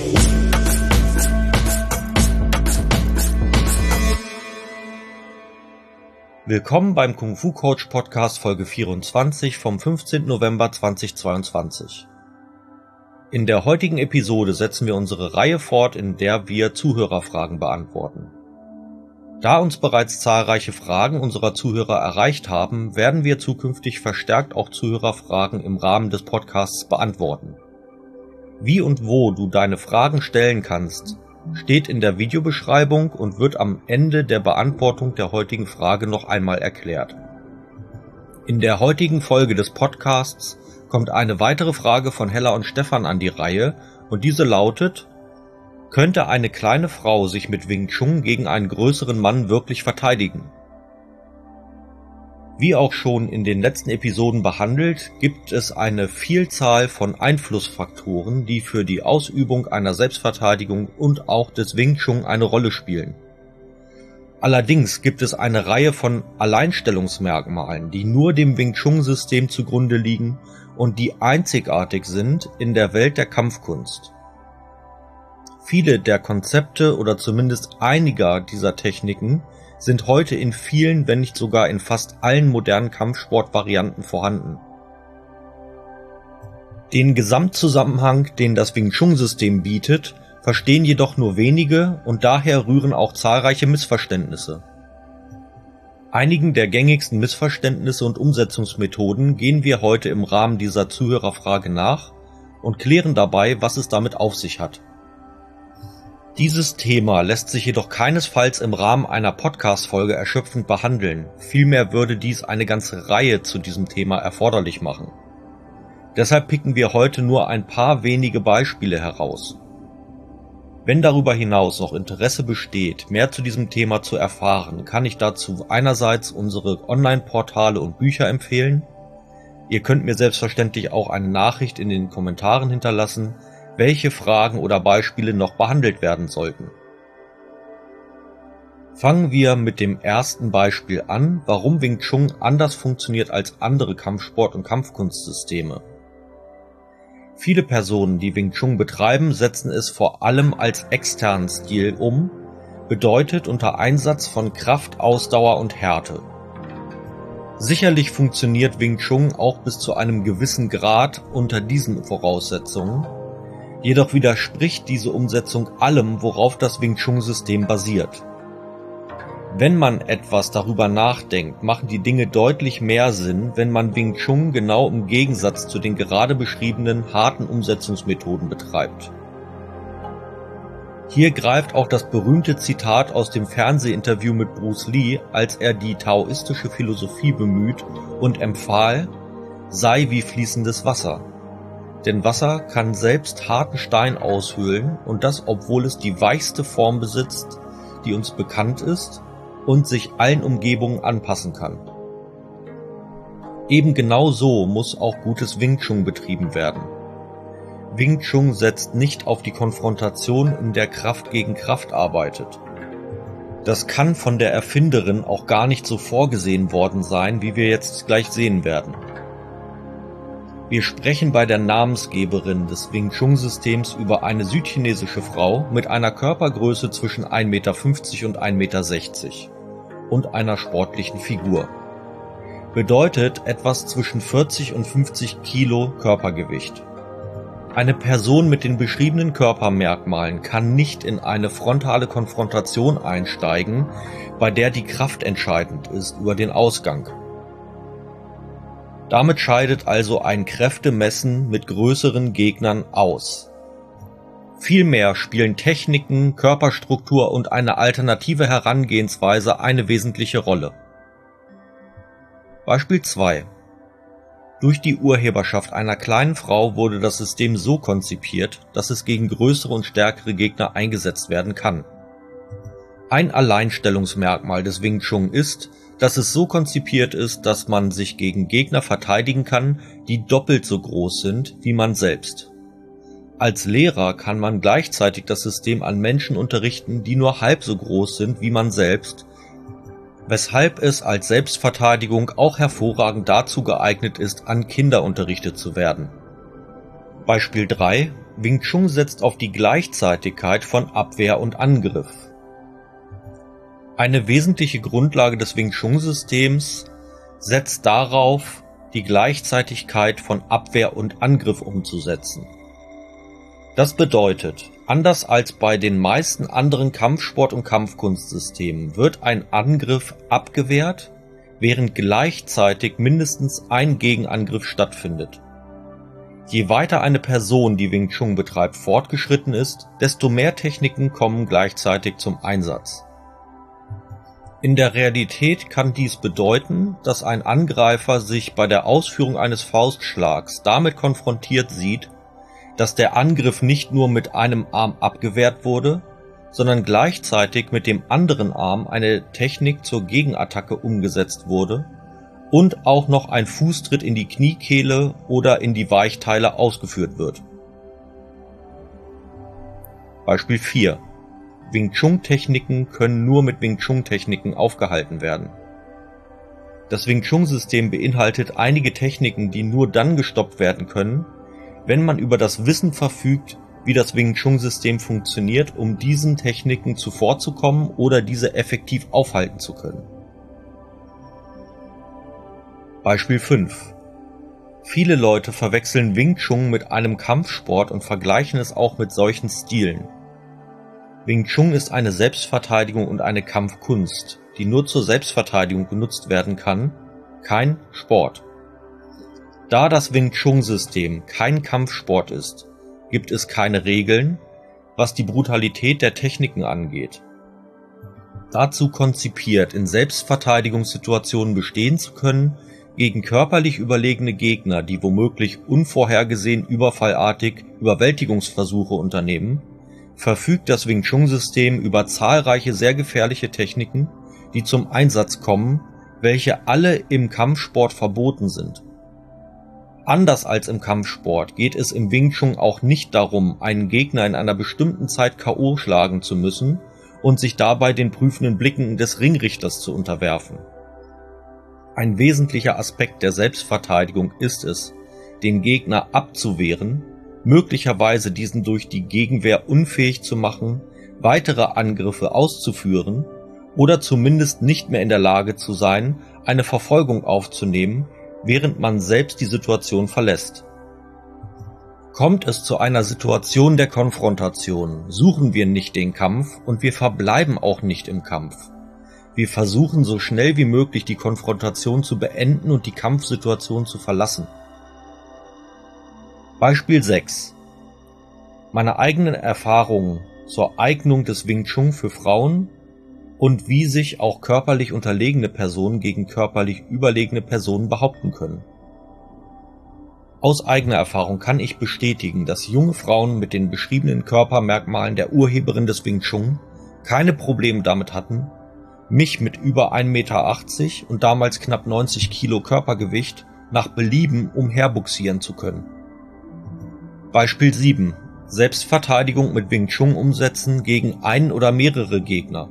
Willkommen beim Kung Fu Coach Podcast Folge 24 vom 15. November 2022. In der heutigen Episode setzen wir unsere Reihe fort, in der wir Zuhörerfragen beantworten. Da uns bereits zahlreiche Fragen unserer Zuhörer erreicht haben, werden wir zukünftig verstärkt auch Zuhörerfragen im Rahmen des Podcasts beantworten. Wie und wo du deine Fragen stellen kannst, steht in der Videobeschreibung und wird am Ende der Beantwortung der heutigen Frage noch einmal erklärt. In der heutigen Folge des Podcasts kommt eine weitere Frage von Hella und Stefan an die Reihe und diese lautet: Könnte eine kleine Frau sich mit Wing Chun gegen einen größeren Mann wirklich verteidigen? Wie auch schon in den letzten Episoden behandelt, gibt es eine Vielzahl von Einflussfaktoren, die für die Ausübung einer Selbstverteidigung und auch des Wing Chun eine Rolle spielen. Allerdings gibt es eine Reihe von Alleinstellungsmerkmalen, die nur dem Wing Chun-System zugrunde liegen und die einzigartig sind in der Welt der Kampfkunst. Viele der Konzepte oder zumindest einiger dieser Techniken sind heute in vielen, wenn nicht sogar in fast allen modernen Kampfsportvarianten vorhanden. Den Gesamtzusammenhang, den das Wing Chun-System bietet, verstehen jedoch nur wenige und daher rühren auch zahlreiche Missverständnisse. Einigen der gängigsten Missverständnisse und Umsetzungsmethoden gehen wir heute im Rahmen dieser Zuhörerfrage nach und klären dabei, was es damit auf sich hat. Dieses Thema lässt sich jedoch keinesfalls im Rahmen einer Podcast-Folge erschöpfend behandeln, vielmehr würde dies eine ganze Reihe zu diesem Thema erforderlich machen. Deshalb picken wir heute nur ein paar wenige Beispiele heraus. Wenn darüber hinaus noch Interesse besteht, mehr zu diesem Thema zu erfahren, kann ich dazu einerseits unsere Online-Portale und Bücher empfehlen. Ihr könnt mir selbstverständlich auch eine Nachricht in den Kommentaren hinterlassen, welche Fragen oder Beispiele noch behandelt werden sollten. Fangen wir mit dem ersten Beispiel an, warum Wing Chun anders funktioniert als andere Kampfsport- und Kampfkunstsysteme. Viele Personen, die Wing Chun betreiben, setzen es vor allem als externen Stil um, bedeutet unter Einsatz von Kraft, Ausdauer und Härte. Sicherlich funktioniert Wing Chun auch bis zu einem gewissen Grad unter diesen Voraussetzungen, jedoch widerspricht diese Umsetzung allem, worauf das Wing Chun-System basiert. Wenn man etwas darüber nachdenkt, machen die Dinge deutlich mehr Sinn, wenn man Wing Chun genau im Gegensatz zu den gerade beschriebenen harten Umsetzungsmethoden betreibt. Hier greift auch das berühmte Zitat aus dem Fernsehinterview mit Bruce Lee, als er die taoistische Philosophie bemüht und empfahl: sei wie fließendes Wasser. Denn Wasser kann selbst harten Stein aushöhlen und das, obwohl es die weichste Form besitzt, die uns bekannt ist und sich allen Umgebungen anpassen kann. Eben genau so muss auch gutes Wing Chun betrieben werden. Wing Chun setzt nicht auf die Konfrontation, in der Kraft gegen Kraft arbeitet. Das kann von der Erfinderin auch gar nicht so vorgesehen worden sein, wie wir jetzt gleich sehen werden. Wir sprechen bei der Namensgeberin des Wing Chun-Systems über eine südchinesische Frau mit einer Körpergröße zwischen 1,50 Meter und 1,60 Meter und einer sportlichen Figur. Bedeutet etwas zwischen 40 und 50 Kilo Körpergewicht. Eine Person mit den beschriebenen Körpermerkmalen kann nicht in eine frontale Konfrontation einsteigen, bei der die Kraft entscheidend ist über den Ausgang. Damit scheidet also ein Kräftemessen mit größeren Gegnern aus. Vielmehr spielen Techniken, Körperstruktur und eine alternative Herangehensweise eine wesentliche Rolle. Beispiel 2. Durch die Urheberschaft einer kleinen Frau wurde das System so konzipiert, dass es gegen größere und stärkere Gegner eingesetzt werden kann. Ein Alleinstellungsmerkmal des Wing Chun ist, dass es so konzipiert ist, dass man sich gegen Gegner verteidigen kann, die doppelt so groß sind wie man selbst. Als Lehrer kann man gleichzeitig das System an Menschen unterrichten, die nur halb so groß sind wie man selbst, weshalb es als Selbstverteidigung auch hervorragend dazu geeignet ist, an Kinder unterrichtet zu werden. Beispiel 3. Wing Chun setzt auf die Gleichzeitigkeit von Abwehr und Angriff. Eine wesentliche Grundlage des Wing Chun Systems setzt darauf, die Gleichzeitigkeit von Abwehr und Angriff umzusetzen. Das bedeutet, anders als bei den meisten anderen Kampfsport- und Kampfkunstsystemen wird ein Angriff abgewehrt, während gleichzeitig mindestens ein Gegenangriff stattfindet. Je weiter eine Person, die Wing Chun betreibt, fortgeschritten ist, desto mehr Techniken kommen gleichzeitig zum Einsatz. In der Realität kann dies bedeuten, dass ein Angreifer sich bei der Ausführung eines Faustschlags damit konfrontiert sieht, dass der Angriff nicht nur mit einem Arm abgewehrt wurde, sondern gleichzeitig mit dem anderen Arm eine Technik zur Gegenattacke umgesetzt wurde und auch noch ein Fußtritt in die Kniekehle oder in die Weichteile ausgeführt wird. Beispiel 4. Wing Chun Techniken können nur mit Wing Chun Techniken aufgehalten werden. Das Wing Chun System beinhaltet einige Techniken, die nur dann gestoppt werden können, wenn man über das Wissen verfügt, wie das Wing Chun System funktioniert, um diesen Techniken zuvorzukommen oder diese effektiv aufhalten zu können. Beispiel 5. Viele Leute verwechseln Wing Chun mit einem Kampfsport und vergleichen es auch mit solchen Stilen. Wing Chun ist eine Selbstverteidigung und eine Kampfkunst, die nur zur Selbstverteidigung genutzt werden kann, kein Sport. Da das Wing Chun System kein Kampfsport ist, gibt es keine Regeln, was die Brutalität der Techniken angeht. Dazu konzipiert, in Selbstverteidigungssituationen bestehen zu können, gegen körperlich überlegene Gegner, die womöglich unvorhergesehen überfallartig Überwältigungsversuche unternehmen, verfügt das Wing Chun System über zahlreiche sehr gefährliche Techniken, die zum Einsatz kommen, welche alle im Kampfsport verboten sind. Anders als im Kampfsport geht es im Wing Chun auch nicht darum, einen Gegner in einer bestimmten Zeit K.O. schlagen zu müssen und sich dabei den prüfenden Blicken des Ringrichters zu unterwerfen. Ein wesentlicher Aspekt der Selbstverteidigung ist es, den Gegner abzuwehren, möglicherweise diesen durch die Gegenwehr unfähig zu machen, weitere Angriffe auszuführen oder zumindest nicht mehr in der Lage zu sein, eine Verfolgung aufzunehmen, während man selbst die Situation verlässt. Kommt es zu einer Situation der Konfrontation, suchen wir nicht den Kampf und wir verbleiben auch nicht im Kampf. Wir versuchen so schnell wie möglich die Konfrontation zu beenden und die Kampfsituation zu verlassen. Beispiel 6. Meine eigenen Erfahrungen zur Eignung des Wing Chun für Frauen und wie sich auch körperlich unterlegene Personen gegen körperlich überlegene Personen behaupten können. Aus eigener Erfahrung kann ich bestätigen, dass junge Frauen mit den beschriebenen Körpermerkmalen der Urheberin des Wing Chun keine Probleme damit hatten, mich mit über 1,80 Meter und damals knapp 90 Kilo Körpergewicht nach Belieben umherbuxieren zu können. Beispiel 7. Selbstverteidigung mit Wing Chun umsetzen gegen einen oder mehrere Gegner.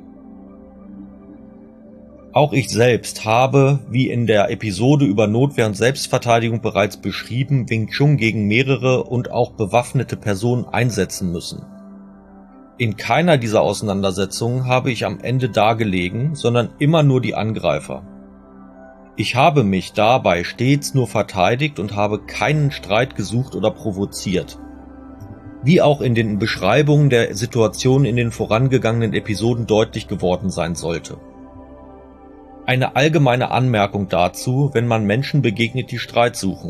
Auch ich selbst habe, wie in der Episode über Notwehr und Selbstverteidigung bereits beschrieben, Wing Chun gegen mehrere und auch bewaffnete Personen einsetzen müssen. In keiner dieser Auseinandersetzungen habe ich am Ende dagelegen, sondern immer nur die Angreifer. Ich habe mich dabei stets nur verteidigt und habe keinen Streit gesucht oder provoziert. Wie auch in den Beschreibungen der Situation in den vorangegangenen Episoden deutlich geworden sein sollte. Eine allgemeine Anmerkung dazu, wenn man Menschen begegnet, die Streit suchen.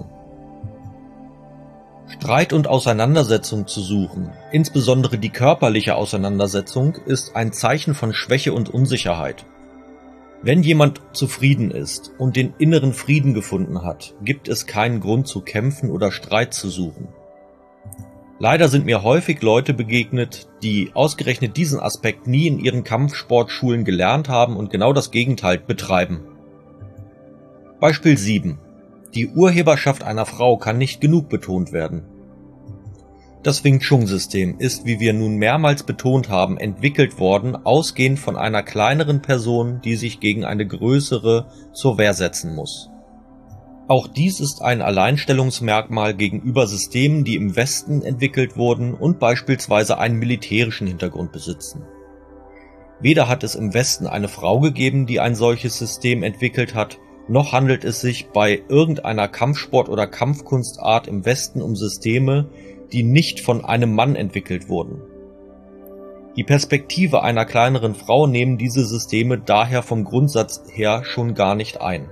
Streit und Auseinandersetzung zu suchen, insbesondere die körperliche Auseinandersetzung, ist ein Zeichen von Schwäche und Unsicherheit. Wenn jemand zufrieden ist und den inneren Frieden gefunden hat, gibt es keinen Grund zu kämpfen oder Streit zu suchen. Leider sind mir häufig Leute begegnet, die ausgerechnet diesen Aspekt nie in ihren Kampfsportschulen gelernt haben und genau das Gegenteil betreiben. Beispiel 7. Die Urheberschaft einer Frau kann nicht genug betont werden. Das Wing Chun System ist, wie wir nun mehrmals betont haben, entwickelt worden, ausgehend von einer kleineren Person, die sich gegen eine größere zur Wehr setzen muss. Auch dies ist ein Alleinstellungsmerkmal gegenüber Systemen, die im Westen entwickelt wurden und beispielsweise einen militärischen Hintergrund besitzen. Weder hat es im Westen eine Frau gegeben, die ein solches System entwickelt hat, noch handelt es sich bei irgendeiner Kampfsport- oder Kampfkunstart im Westen um Systeme, die nicht von einem Mann entwickelt wurden. Die Perspektive einer kleineren Frau nehmen diese Systeme daher vom Grundsatz her schon gar nicht ein.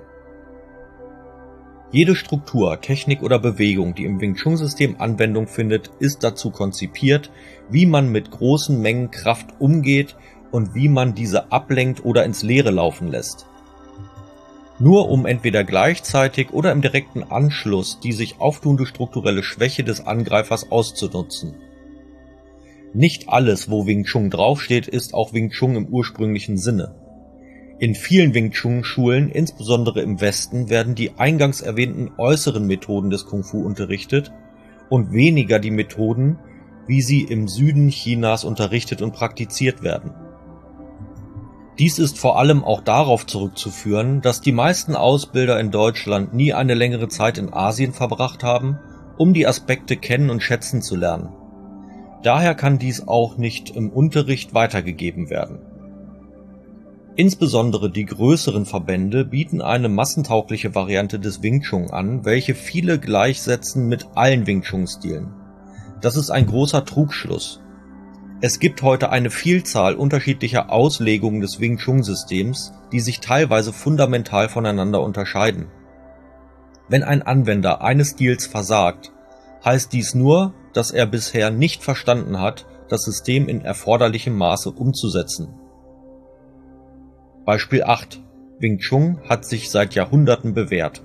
Jede Struktur, Technik oder Bewegung, die im Wing Chun System Anwendung findet, ist dazu konzipiert, wie man mit großen Mengen Kraft umgeht und wie man diese ablenkt oder ins Leere laufen lässt. Nur um entweder gleichzeitig oder im direkten Anschluss die sich auftuende strukturelle Schwäche des Angreifers auszunutzen. Nicht alles, wo Wing Chun draufsteht, ist auch Wing Chun im ursprünglichen Sinne. In vielen Wing Chun Schulen, insbesondere im Westen, werden die eingangs erwähnten äußeren Methoden des Kung Fu unterrichtet und weniger die Methoden, wie sie im Süden Chinas unterrichtet und praktiziert werden. Dies ist vor allem auch darauf zurückzuführen, dass die meisten Ausbilder in Deutschland nie eine längere Zeit in Asien verbracht haben, um die Aspekte kennen und schätzen zu lernen. Daher kann dies auch nicht im Unterricht weitergegeben werden. Insbesondere die größeren Verbände bieten eine massentaugliche Variante des Wing Chun an, welche viele gleichsetzen mit allen Wing Chun Stilen. Das ist ein großer Trugschluss. Es gibt heute eine Vielzahl unterschiedlicher Auslegungen des Wing Chun Systems, die sich teilweise fundamental voneinander unterscheiden. Wenn ein Anwender eines Stils versagt, heißt dies nur, dass er bisher nicht verstanden hat, das System in erforderlichem Maße umzusetzen. Beispiel 8. Wing Chun hat sich seit Jahrhunderten bewährt.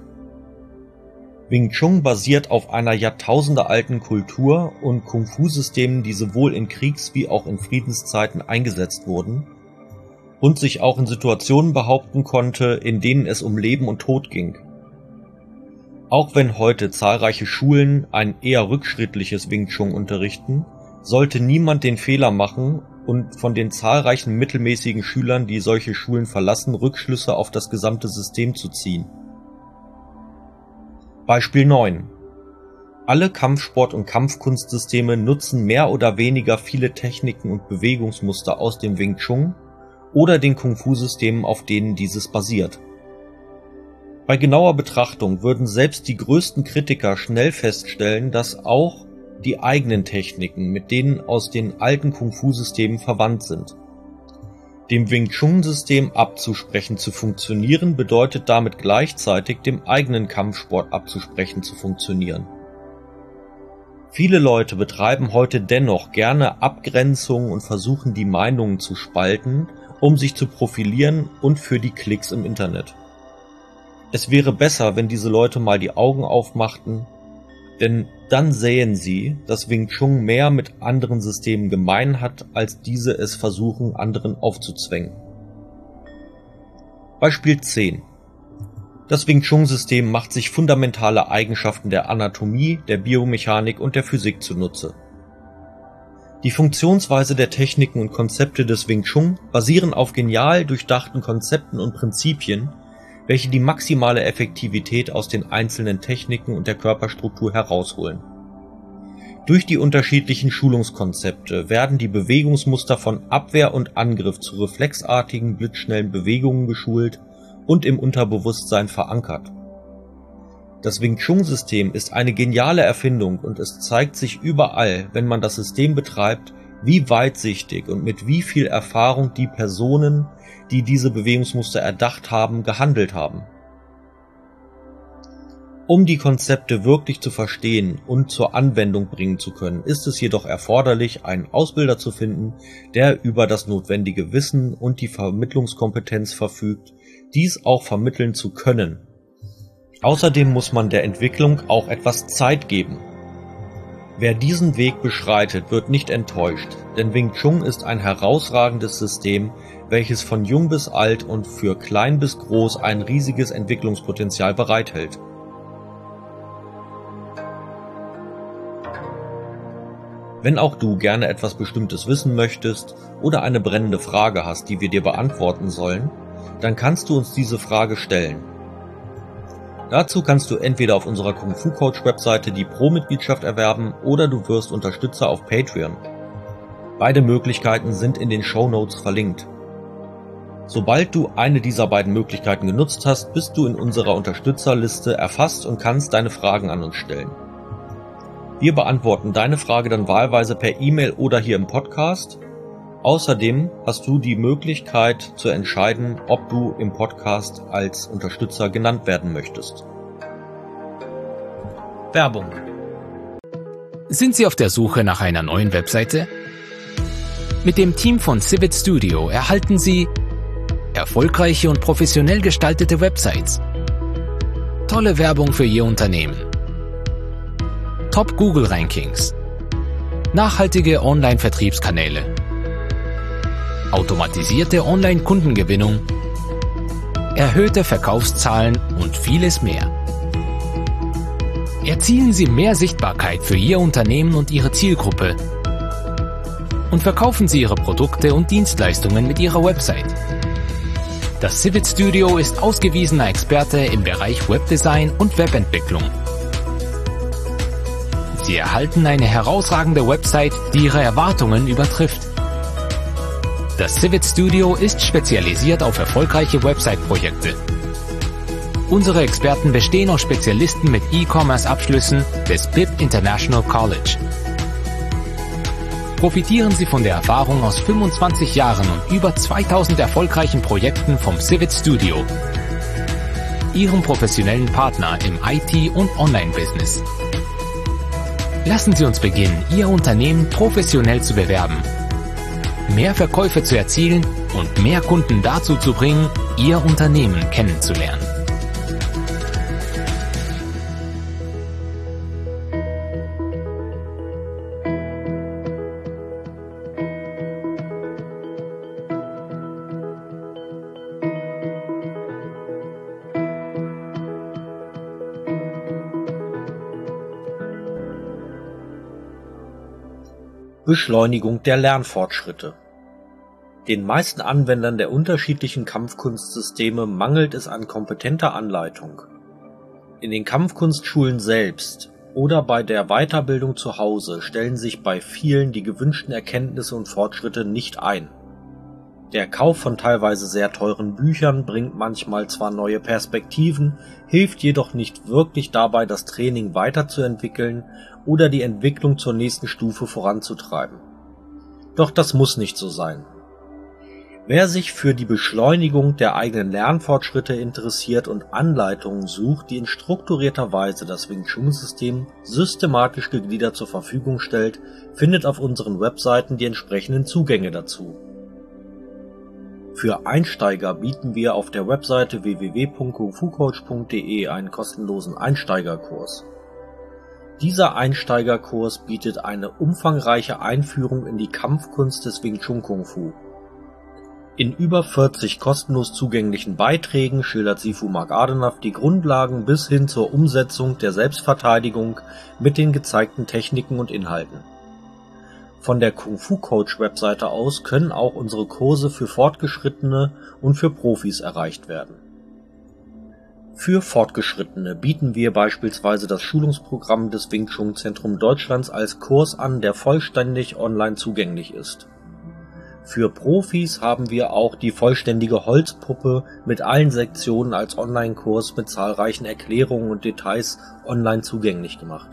Wing Chun basiert auf einer jahrtausendealten Kultur und Kung-Fu-Systemen, die sowohl in Kriegs- wie auch in Friedenszeiten eingesetzt wurden und sich auch in Situationen behaupten konnte, in denen es um Leben und Tod ging. Auch wenn heute zahlreiche Schulen ein eher rückschrittliches Wing Chun unterrichten, sollte niemand den Fehler machen und von den zahlreichen mittelmäßigen Schülern, die solche Schulen verlassen, Rückschlüsse auf das gesamte System zu ziehen. Beispiel 9. Alle Kampfsport- und Kampfkunstsysteme nutzen mehr oder weniger viele Techniken und Bewegungsmuster aus dem Wing Chun oder den Kung-Fu-Systemen, auf denen dieses basiert. Bei genauer Betrachtung würden selbst die größten Kritiker schnell feststellen, dass auch die eigenen Techniken mit denen aus den alten Kung-Fu-Systemen verwandt sind. Dem Wing Chun-System abzusprechen zu funktionieren, bedeutet damit gleichzeitig dem eigenen Kampfsport abzusprechen zu funktionieren. Viele Leute betreiben heute dennoch gerne Abgrenzungen und versuchen die Meinungen zu spalten, um sich zu profilieren und für die Klicks im Internet. Es wäre besser, wenn diese Leute mal die Augen aufmachten, denn dann sähen sie, dass Wing Chun mehr mit anderen Systemen gemein hat, als diese es versuchen, anderen aufzuzwängen. Beispiel 10. Das Wing Chun System macht sich fundamentale Eigenschaften der Anatomie, der Biomechanik und der Physik zunutze. Die Funktionsweise der Techniken und Konzepte des Wing Chun basieren auf genial durchdachten Konzepten und Prinzipien, welche die maximale Effektivität aus den einzelnen Techniken und der Körperstruktur herausholen. Durch die unterschiedlichen Schulungskonzepte werden die Bewegungsmuster von Abwehr und Angriff zu reflexartigen, blitzschnellen Bewegungen geschult und im Unterbewusstsein verankert. Das Wing Chun System ist eine geniale Erfindung und es zeigt sich überall, wenn man das System betreibt, wie weitsichtig und mit wie viel Erfahrung die Personen, die diese Bewegungsmuster erdacht haben, gehandelt haben. Um die Konzepte wirklich zu verstehen und zur Anwendung bringen zu können, ist es jedoch erforderlich, einen Ausbilder zu finden, der über das notwendige Wissen und die Vermittlungskompetenz verfügt, dies auch vermitteln zu können. Außerdem muss man der Entwicklung auch etwas Zeit geben. Wer diesen Weg beschreitet, wird nicht enttäuscht, denn Wing Chun ist ein herausragendes System, welches von jung bis alt und für klein bis groß ein riesiges Entwicklungspotenzial bereithält. Wenn auch du gerne etwas Bestimmtes wissen möchtest oder eine brennende Frage hast, die wir dir beantworten sollen, dann kannst du uns diese Frage stellen. Dazu kannst du entweder auf unserer Kung Fu Coach Webseite die Pro-Mitgliedschaft erwerben oder du wirst Unterstützer auf Patreon. Beide Möglichkeiten sind in den Shownotes verlinkt. Sobald du eine dieser beiden Möglichkeiten genutzt hast, bist du in unserer Unterstützerliste erfasst und kannst deine Fragen an uns stellen. Wir beantworten deine Frage dann wahlweise per E-Mail oder hier im Podcast. Außerdem hast du die Möglichkeit zu entscheiden, ob du im Podcast als Unterstützer genannt werden möchtest. Werbung. Sind Sie auf der Suche nach einer neuen Webseite? Mit dem Team von Civit Studio erhalten Sie erfolgreiche und professionell gestaltete Websites, tolle Werbung für Ihr Unternehmen, Top-Google-Rankings, nachhaltige Online-Vertriebskanäle, automatisierte Online-Kundengewinnung, erhöhte Verkaufszahlen und vieles mehr. Erzielen Sie mehr Sichtbarkeit für Ihr Unternehmen und Ihre Zielgruppe und verkaufen Sie Ihre Produkte und Dienstleistungen mit Ihrer Website. Das Civit Studio ist ausgewiesener Experte im Bereich Webdesign und Webentwicklung. Sie erhalten eine herausragende Website, die Ihre Erwartungen übertrifft. Das Civit Studio ist spezialisiert auf erfolgreiche Website-Projekte. Unsere Experten bestehen aus Spezialisten mit E-Commerce-Abschlüssen des BIP International College. Profitieren Sie von der Erfahrung aus 25 Jahren und über 2000 erfolgreichen Projekten vom Civit Studio, Ihrem professionellen Partner im IT- und Online-Business. Lassen Sie uns beginnen, Ihr Unternehmen professionell zu bewerben, mehr Verkäufe zu erzielen und mehr Kunden dazu zu bringen, Ihr Unternehmen kennenzulernen. Beschleunigung der Lernfortschritte. Den meisten Anwendern der unterschiedlichen Kampfkunstsysteme mangelt es an kompetenter Anleitung. In den Kampfkunstschulen selbst oder bei der Weiterbildung zu Hause stellen sich bei vielen die gewünschten Erkenntnisse und Fortschritte nicht ein. Der Kauf von teilweise sehr teuren Büchern bringt manchmal zwar neue Perspektiven, hilft jedoch nicht wirklich dabei, das Training weiterzuentwickeln oder die Entwicklung zur nächsten Stufe voranzutreiben. Doch das muss nicht so sein. Wer sich für die Beschleunigung der eigenen Lernfortschritte interessiert und Anleitungen sucht, die in strukturierter Weise das Wing Chun System systematisch gegliedert zur Verfügung stellt, findet auf unseren Webseiten die entsprechenden Zugänge dazu. Für Einsteiger bieten wir auf der Webseite www.kungfucoach.de einen kostenlosen Einsteigerkurs. Dieser Einsteigerkurs bietet eine umfangreiche Einführung in die Kampfkunst des Wing Chun Kung Fu. In über 40 kostenlos zugänglichen Beiträgen schildert Sifu Mark Adenaf die Grundlagen bis hin zur Umsetzung der Selbstverteidigung mit den gezeigten Techniken und Inhalten. Von der Kung Fu Coach Webseite aus können auch unsere Kurse für Fortgeschrittene und für Profis erreicht werden. Für Fortgeschrittene bieten wir beispielsweise das Schulungsprogramm des Wing Chun Zentrum Deutschlands als Kurs an, der vollständig online zugänglich ist. Für Profis haben wir auch die vollständige Holzpuppe mit allen Sektionen als Online-Kurs mit zahlreichen Erklärungen und Details online zugänglich gemacht.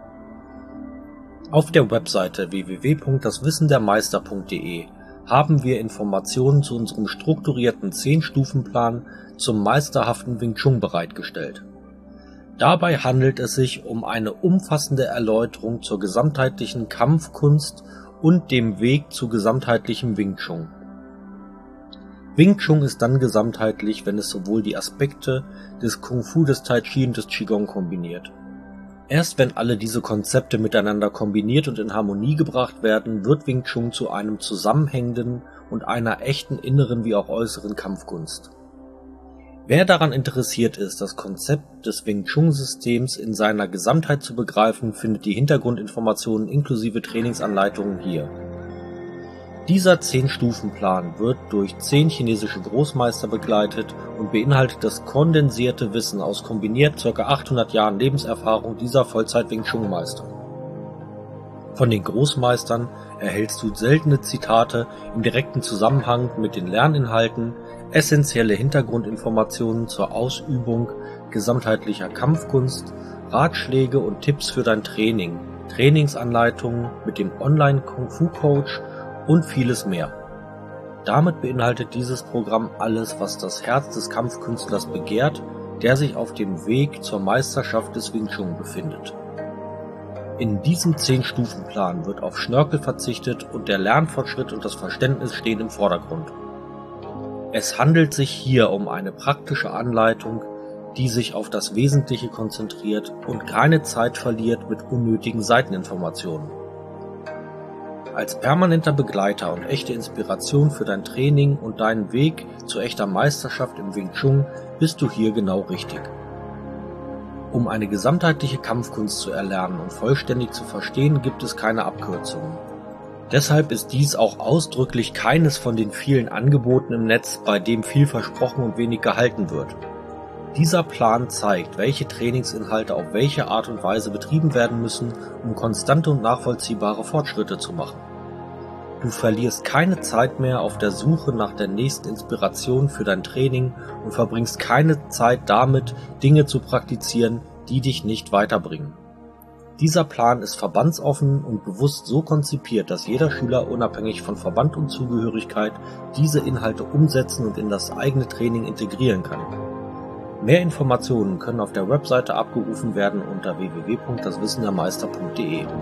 Auf der Webseite www.daswissendermeister.de haben wir Informationen zu unserem strukturierten 10-Stufen-Plan zum meisterhaften Wing Chun bereitgestellt. Dabei handelt es sich um eine umfassende Erläuterung zur gesamtheitlichen Kampfkunst und dem Weg zu gesamtheitlichem Wing Chun. Wing Chun ist dann gesamtheitlich, wenn es sowohl die Aspekte des Kung Fu, des Tai Chi und des Qigong kombiniert. Erst wenn alle diese Konzepte miteinander kombiniert und in Harmonie gebracht werden, wird Wing Chun zu einem zusammenhängenden und einer echten inneren wie auch äußeren Kampfkunst. Wer daran interessiert ist, das Konzept des Wing Chun Systems in seiner Gesamtheit zu begreifen, findet die Hintergrundinformationen inklusive Trainingsanleitungen hier. Dieser 10-Stufen-Plan wird durch 10 chinesische Großmeister begleitet und beinhaltet das kondensierte Wissen aus kombiniert ca. 800 Jahren Lebenserfahrung dieser Vollzeit-Wing-Chun-Meister. Von den Großmeistern erhältst du seltene Zitate im direkten Zusammenhang mit den Lerninhalten, essentielle Hintergrundinformationen zur Ausübung gesamtheitlicher Kampfkunst, Ratschläge und Tipps für dein Training, Trainingsanleitungen mit dem Online-Kung-Fu-Coach und vieles mehr. Damit beinhaltet dieses Programm alles, was das Herz des Kampfkünstlers begehrt, der sich auf dem Weg zur Meisterschaft des Wing Chun befindet. In diesem 10-Stufen-Plan wird auf Schnörkel verzichtet und der Lernfortschritt und das Verständnis stehen im Vordergrund. Es handelt sich hier um eine praktische Anleitung, die sich auf das Wesentliche konzentriert und keine Zeit verliert mit unnötigen Seiteninformationen. Als permanenter Begleiter und echte Inspiration für dein Training und deinen Weg zu echter Meisterschaft im Wing Chun bist du hier genau richtig. Um eine gesamtheitliche Kampfkunst zu erlernen und vollständig zu verstehen, gibt es keine Abkürzungen. Deshalb ist dies auch ausdrücklich keines von den vielen Angeboten im Netz, bei dem viel versprochen und wenig gehalten wird. Dieser Plan zeigt, welche Trainingsinhalte auf welche Art und Weise betrieben werden müssen, um konstante und nachvollziehbare Fortschritte zu machen. Du verlierst keine Zeit mehr auf der Suche nach der nächsten Inspiration für dein Training und verbringst keine Zeit damit, Dinge zu praktizieren, die dich nicht weiterbringen. Dieser Plan ist verbandsoffen und bewusst so konzipiert, dass jeder Schüler unabhängig von Verband und Zugehörigkeit diese Inhalte umsetzen und in das eigene Training integrieren kann. Mehr Informationen können auf der Webseite abgerufen werden unter www.daswissendermeister.de.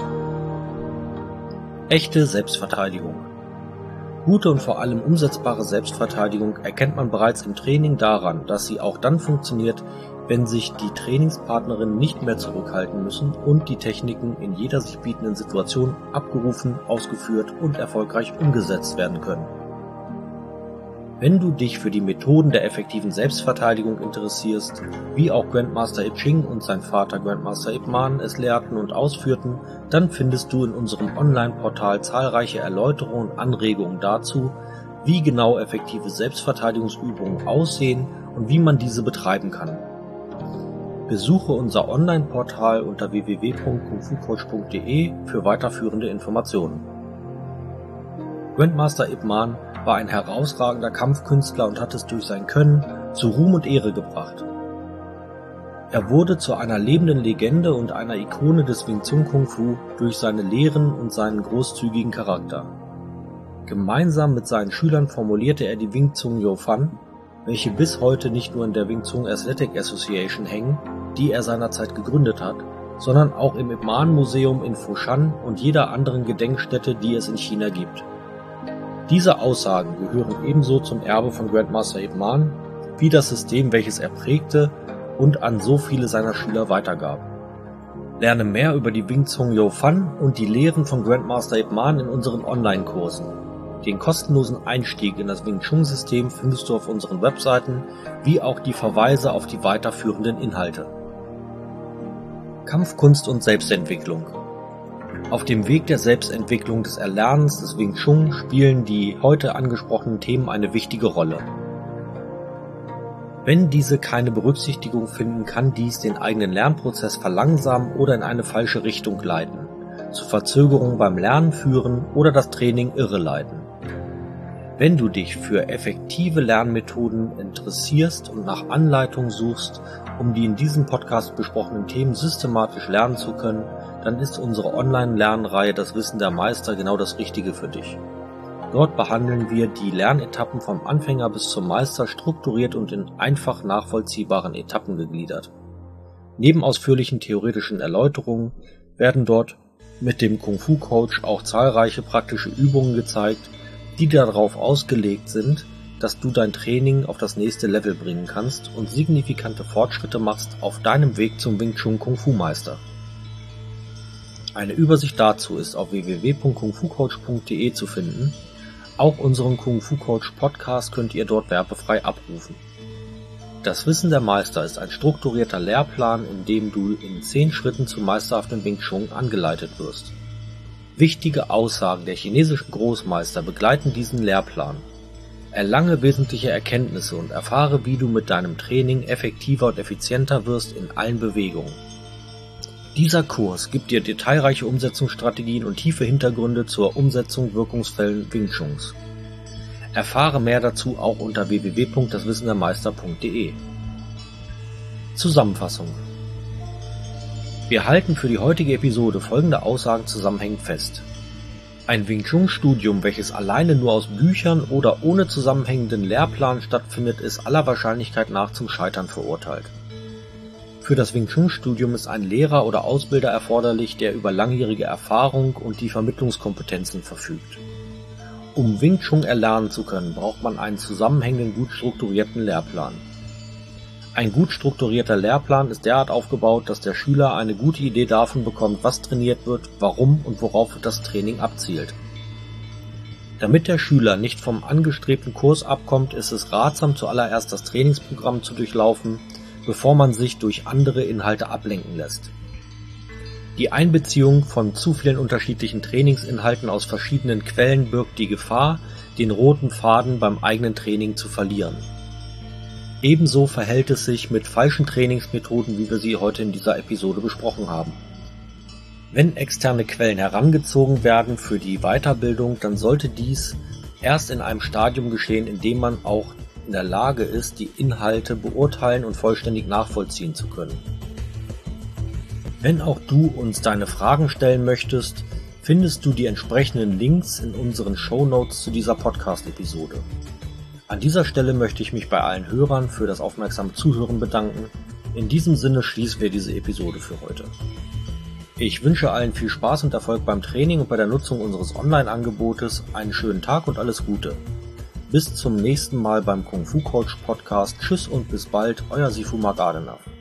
Echte Selbstverteidigung. Gute und vor allem umsetzbare Selbstverteidigung erkennt man bereits im Training daran, dass sie auch dann funktioniert, wenn sich die Trainingspartnerinnen nicht mehr zurückhalten müssen und die Techniken in jeder sich bietenden Situation abgerufen, ausgeführt und erfolgreich umgesetzt werden können. Wenn du dich für die Methoden der effektiven Selbstverteidigung interessierst, wie auch Grandmaster I Ching und sein Vater Grandmaster Ip Man es lehrten und ausführten, dann findest du in unserem Online-Portal zahlreiche Erläuterungen und Anregungen dazu, wie genau effektive Selbstverteidigungsübungen aussehen und wie man diese betreiben kann. Besuche unser Online-Portal unter www.kungfucoach.de für weiterführende Informationen. Grandmaster Ip Man war ein herausragender Kampfkünstler und hat es durch sein Können zu Ruhm und Ehre gebracht. Er wurde zu einer lebenden Legende und einer Ikone des Wing Chun Kung Fu durch seine Lehren und seinen großzügigen Charakter. Gemeinsam mit seinen Schülern formulierte er die Wing Chun Yo Fan, welche bis heute nicht nur in der Wing Chun Athletic Association hängen, die er seinerzeit gegründet hat, sondern auch im Ip Man Museum in Foshan und jeder anderen Gedenkstätte, die es in China gibt. Diese Aussagen gehören ebenso zum Erbe von Grandmaster Ip Man, wie das System, welches er prägte und an so viele seiner Schüler weitergab. Lerne mehr über die Wing Chun Yo Fan und die Lehren von Grandmaster Ip Man in unseren Online-Kursen. Den kostenlosen Einstieg in das Wing Chun System findest du auf unseren Webseiten, wie auch die Verweise auf die weiterführenden Inhalte. Kampfkunst und Selbstentwicklung. Auf dem Weg der Selbstentwicklung des Erlernens des Wing Chun spielen die heute angesprochenen Themen eine wichtige Rolle. Wenn diese keine Berücksichtigung finden, kann dies den eigenen Lernprozess verlangsamen oder in eine falsche Richtung leiten, zu Verzögerungen beim Lernen führen oder das Training irreleiten. Wenn du dich für effektive Lernmethoden interessierst und nach Anleitungen suchst, um die in diesem Podcast besprochenen Themen systematisch lernen zu können, dann ist unsere Online-Lernreihe Das Wissen der Meister genau das Richtige für dich. Dort behandeln wir die Lernetappen vom Anfänger bis zum Meister strukturiert und in einfach nachvollziehbaren Etappen gegliedert. Neben ausführlichen theoretischen Erläuterungen werden dort mit dem Kung-Fu-Coach auch zahlreiche praktische Übungen gezeigt, die darauf ausgelegt sind, dass du dein Training auf das nächste Level bringen kannst und signifikante Fortschritte machst auf deinem Weg zum Wing Chun Kung Fu Meister. Eine Übersicht dazu ist auf www.kungfucoach.de zu finden. Auch unseren Kung Fu Coach Podcast könnt ihr dort werbefrei abrufen. Das Wissen der Meister ist ein strukturierter Lehrplan, in dem du in 10 Schritten zum meisterhaften Wing Chun angeleitet wirst. Wichtige Aussagen der chinesischen Großmeister begleiten diesen Lehrplan. Erlange wesentliche Erkenntnisse und erfahre, wie du mit deinem Training effektiver und effizienter wirst in allen Bewegungen. Dieser Kurs gibt dir detailreiche Umsetzungsstrategien und tiefe Hintergründe zur Umsetzung wirkungsvollen Wing Chuns. Erfahre mehr dazu auch unter www.daswissendermeister.de. Zusammenfassung: Wir halten für die heutige Episode folgende Aussagen zusammenhängend fest. Ein Wing Chun Studium, welches alleine nur aus Büchern oder ohne zusammenhängenden Lehrplan stattfindet, ist aller Wahrscheinlichkeit nach zum Scheitern verurteilt. Für das Wing Chun Studium ist ein Lehrer oder Ausbilder erforderlich, der über langjährige Erfahrung und die Vermittlungskompetenzen verfügt. Um Wing Chun erlernen zu können, braucht man einen zusammenhängenden, gut strukturierten Lehrplan. Ein gut strukturierter Lehrplan ist derart aufgebaut, dass der Schüler eine gute Idee davon bekommt, was trainiert wird, warum und worauf das Training abzielt. Damit der Schüler nicht vom angestrebten Kurs abkommt, ist es ratsam, zuallererst das Trainingsprogramm zu durchlaufen, bevor man sich durch andere Inhalte ablenken lässt. Die Einbeziehung von zu vielen unterschiedlichen Trainingsinhalten aus verschiedenen Quellen birgt die Gefahr, den roten Faden beim eigenen Training zu verlieren. Ebenso verhält es sich mit falschen Trainingsmethoden, wie wir sie heute in dieser Episode besprochen haben. Wenn externe Quellen herangezogen werden für die Weiterbildung, dann sollte dies erst in einem Stadium geschehen, in dem man auch in der Lage ist, die Inhalte beurteilen und vollständig nachvollziehen zu können. Wenn auch du uns deine Fragen stellen möchtest, findest du die entsprechenden Links in unseren Shownotes zu dieser Podcast-Episode. An dieser Stelle möchte ich mich bei allen Hörern für das aufmerksame Zuhören bedanken. In diesem Sinne schließen wir diese Episode für heute. Ich wünsche allen viel Spaß und Erfolg beim Training und bei der Nutzung unseres Online-Angebotes, einen schönen Tag und alles Gute. Bis zum nächsten Mal beim Kung Fu Coach Podcast. Tschüss und bis bald, euer Sifu Mark Adenauer.